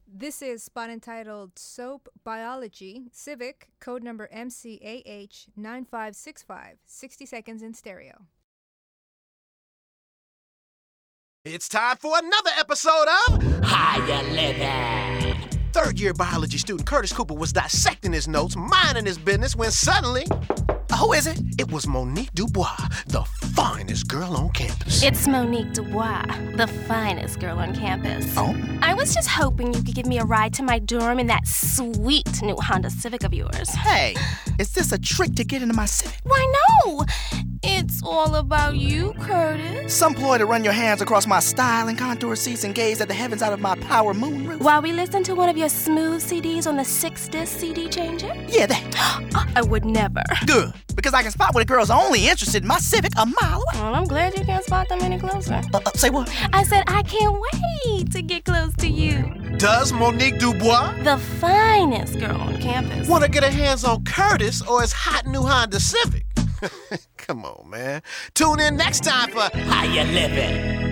This is spot entitled Soap Biology, Civic, code number MCAH9565, 60 seconds in stereo. It's time for another episode of Higher Living. Third-year biology student Curtis Cooper was dissecting his notes, minding his business, when suddenly... Who is it? It was Monique Dubois, the finest girl on campus. It's Monique Dubois, the finest girl on campus. Oh? I was just hoping you could give me a ride to my dorm in that sweet new Honda Civic of yours. Hey, is this a trick to get into my Civic? Why, no! It's all about you, Curtis. Some ploy to run your hands across my style and contour seats and gaze at the heavens out of my power moon roof? While we listen to one of your smooth CDs on the 6-disc CD changer? Yeah, that. I would never. Good, because I can spot when a girl's only interested in my Civic a mile away. Well, I'm glad you can't spot them any closer. Say what? I said I can't wait to get close to you. Does Monique Dubois The finest girl on campus. want to get her hands on Curtis or his hot new Honda Civic? Come on, man. Tune in next time for Higher Living.